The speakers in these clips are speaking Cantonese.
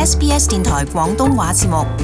SBS 電台廣東話節目。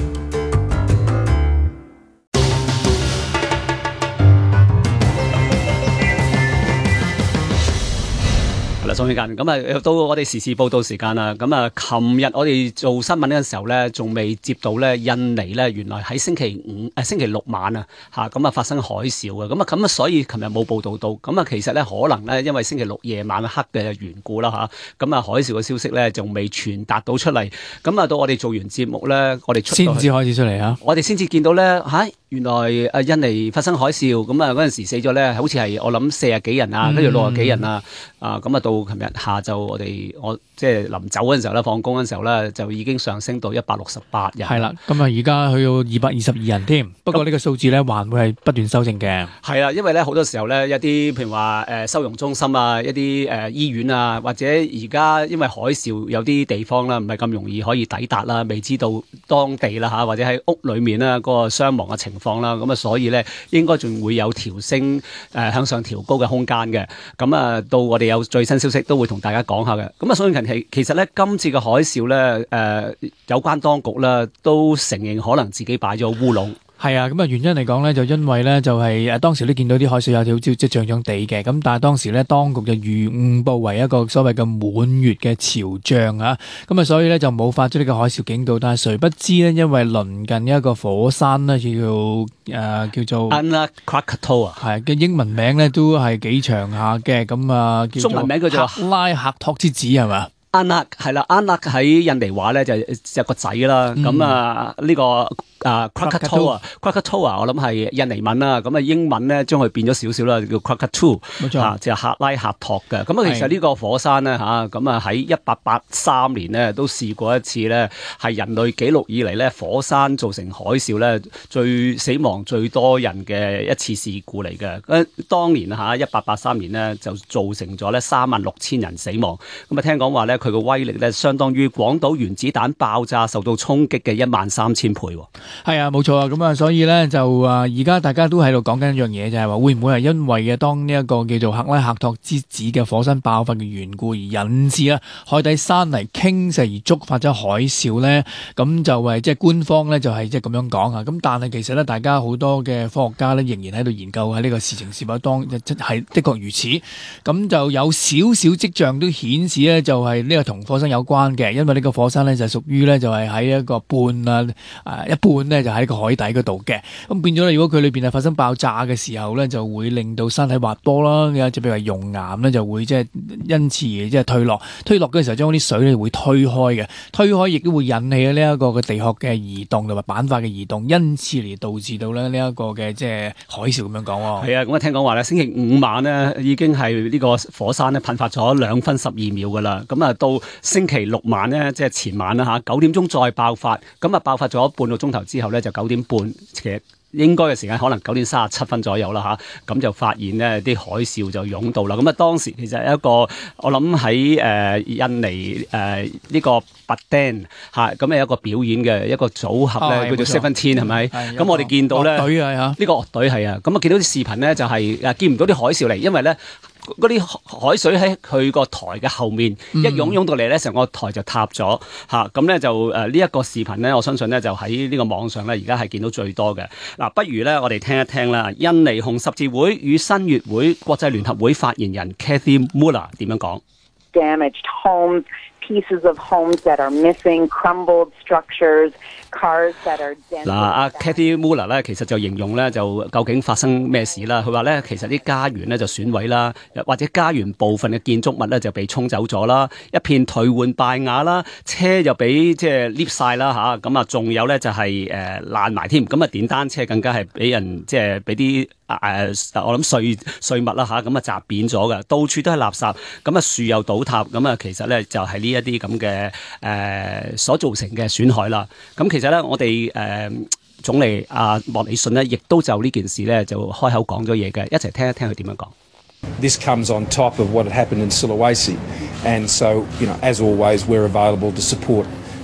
宋慶勤，咁啊到我哋時事報道時間啦。咁啊，琴日我哋做新聞嘅時候咧，仲未接到咧印尼咧，原來喺星期六晚啊咁啊發生海嘯嘅。咁啊所以琴日冇報道到。咁啊其實咧可能咧因為星期六夜晚黑嘅緣故啦咁啊海嘯嘅消息咧仲未傳達到出嚟。咁啊到我哋做完節目咧，我哋先至開始出嚟我哋先至見到咧原來印尼發生海嘯。咁啊嗰陣時死咗咧，好似係我諗40幾人啊，跟住60幾人啊。咁啊到琴日下晝我即係臨走嗰陣時候咧，放工嗰陣時候咧，就已經上升到168人。 係啦，咁啊而家去到222人添。不過呢個數字咧，還會係不斷修正嘅。 係啦，因為咧好多時候咧，一啲譬如話收容中心啊，一啲醫院啊，或者而家因為海嘯有啲地方啦，唔係咁容易可以抵達啦，未知道當地啦或者喺屋裏面啦嗰個傷亡嘅情況啦，咁啊所以咧應該仲會有調升向上調高嘅空間嘅。咁啊到我哋有最新消息都會同大家講下嘅。咁啊，宋慶勤其實咧今次嘅海嘯咧有關當局咧都承認可能自己擺咗烏龍。 係啊，咁啊原因嚟講咧，就因為咧就係當時都見到啲海嘯有少少即係漲漲地嘅，咁但係當時咧當局就預誤報為一個所謂嘅滿月嘅潮漲啊，咁啊所以咧就冇發出呢個海嘯警告，但係誰不知咧，因為鄰近一個火山咧叫做 Anak Krakatoa 係嘅英文名咧都係幾長下嘅，咁啊叫做中文名叫做克拉克托之子係嘛 ？Anak 係啦，Anak 喺印尼話咧就係個仔啦，咁呢個。Krakatoa 我諗係印尼文啦，咁啊英文咧將佢變咗少少啦，叫 Krakatoa， 冇錯，就係克拉克托嘅。咁啊其實呢個火山咧咁啊喺1883年咧都試過一次咧，係人類紀錄以嚟咧火山造成海嘯咧最死亡最多人嘅一次事故嚟嘅。當年1883年咧就造成咗咧36,000人死亡。咁啊聽講話咧佢個威力咧相當於廣島原子彈爆炸受到衝擊嘅13000倍。 係啊，冇錯啊，咁啊，所以咧就而家大家都喺度講緊一樣嘢，就係話會唔會係因為當呢一個叫做克拉克托之子嘅火山爆發嘅緣故而引致海底山泥傾瀉而觸發咗海嘯咧？咁就係即係官方咧就係即係咁樣講啊。咁但係其實咧，大家好多嘅科學家咧仍然喺度研究喺呢個事情是否係的確如此。咁就有少少跡象都顯示咧，就係呢個同火山有關嘅，因為呢個火山咧就屬於咧就係喺一個一半咧就喺個海底嗰度嘅，咁變咗咧，如果佢裏邊係發生爆炸嘅時候咧，就會令到山體滑坡啦，即係譬如話熔岩咧就會即係因此而即係退落嘅時候，將啲水咧會推開嘅，推開亦都會引起呢一個嘅地殼嘅移動同埋板塊嘅移動，因此而導致到咧呢一個嘅即係海嘯咁樣講。 係啊，咁啊聽講話咧，星期五晚呢已經係呢個火山咧噴發咗2分12秒噶啦，咁啊到星期六晚呢，即係前晚啦9點鐘再爆發，咁啊爆發咗半個鐘頭之後咧就9點半，其實應該嘅時間可能9點37分左右啦咁就發現呢啲海嘯就湧到啦。咁啊當時其實一個我諗喺印尼呢個Padang咁有一個表演嘅一個組合咧，叫做 Seventeen 係咪？咁我哋見到咧呢個樂隊係啊，咁啊見到啲視頻咧就係見唔到啲海嘯嚟，因為咧嗰啲海水喺佢個台嘅後面一湧到嚟咧，成個台就塌咗咁咧就呢一個視頻咧，我相信咧就喺呢個網上咧而家係見到最多嘅。嗱，不如咧我哋聽一聽啦，印尼紅十字會與新月會國際聯合會發言人 Kathy Muller 點樣講 ？Damaged homes, pieces of homes that are missing, crumbled structures, cars that are dented. 嗱，阿 Kathy Muller 咧，其實就形容咧，就究竟發生咩事啦？佢話咧，其實啲家園咧就損毀啦，或者家園部分嘅建築物咧就被沖走咗啦，一片頹垣敗瓦啦，車就俾即係 lift 晒啦咁啊，仲有咧就係爛埋添，咁啊電單車更加係俾人即係俾啲我諗碎物啦咁啊砸扁咗嘅，到處都係垃圾，咁啊樹又倒塌，咁啊其實咧就係呢一啲咁嘅所造成嘅損害啦。咁其實咧我哋總理莫里遜呢，亦都就呢件事咧就開口講咗嘢嘅，一齊聽一聽佢點樣講。 This comes on top of what had happened in Sulawesi, and so as always we're available to support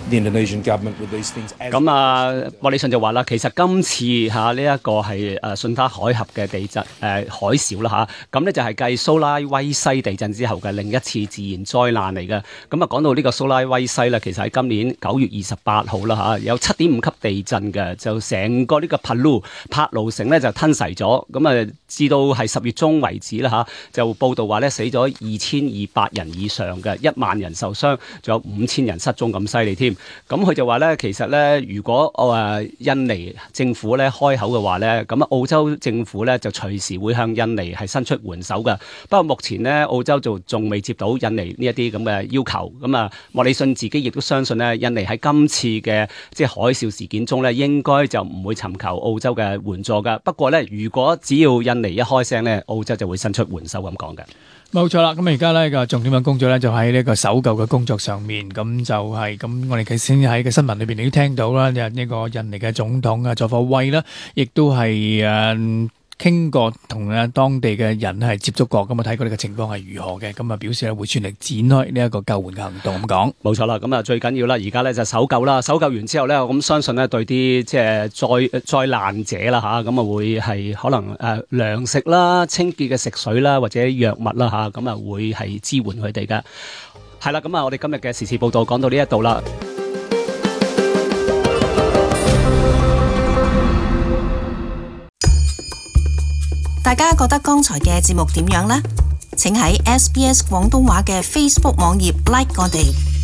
the Indonesian government with these things. 咁啊，莫里遜就話啦，其實今次嚇呢一個係順德海峽嘅地震海嘯啦嚇，咁咧就係繼蘇拉威西地震之後嘅另一次自然災難嚟嘅。咁啊講到呢個蘇拉威西咧，其實喺今年9月28號啦嚇，有7.5級地震嘅，就成個呢個帕魯城咧就吞噬咗。咁啊，至到係10月中為止啦嚇，就報道話咧死咗2200人以上嘅，1萬人受傷，仲有5000人失蹤咁犀利添。咁佢就話咧，其實咧，如果印尼政府咧開口嘅話咧，咁澳洲政府咧就隨時會向印尼係伸出援手嘅。不過目前咧，澳洲就仲未接到印尼呢一啲咁嘅要求。咁啊，莫里遜自己亦都相信咧，印尼喺今次嘅即係海嘯事件中咧，應該就唔會尋求澳洲嘅援助㗎。不過咧，如果只要印尼一開聲咧，澳洲就會伸出援手咁講嘅。 冇錯啦，咁而家呢個重點嘅工作咧就喺呢個搜救嘅工作上面，咁就係咁，我哋先喺個新聞裏邊你都聽到啦，呢個印尼嘅總統啊佐科威啦，亦都係傾過同當地嘅人係接觸過，咁啊睇過呢個情況係如何嘅，咁啊表示咧會全力展開呢一個救援嘅行動咁講。冇錯啦，咁啊最緊要啦，而家咧就搜救啦，搜救完之後咧，我咁相信咧對啲即係災難者啦嚇，咁啊會係可能糧食啦、清潔嘅食水啦或者藥物啦嚇，咁啊會係支援佢哋嘅。係啦，咁啊我哋今日嘅時事報導講到呢一度啦。 大家覺得剛才嘅節目點樣呢？請喺SBS 廣東話嘅 Facebook 網頁 like 我哋。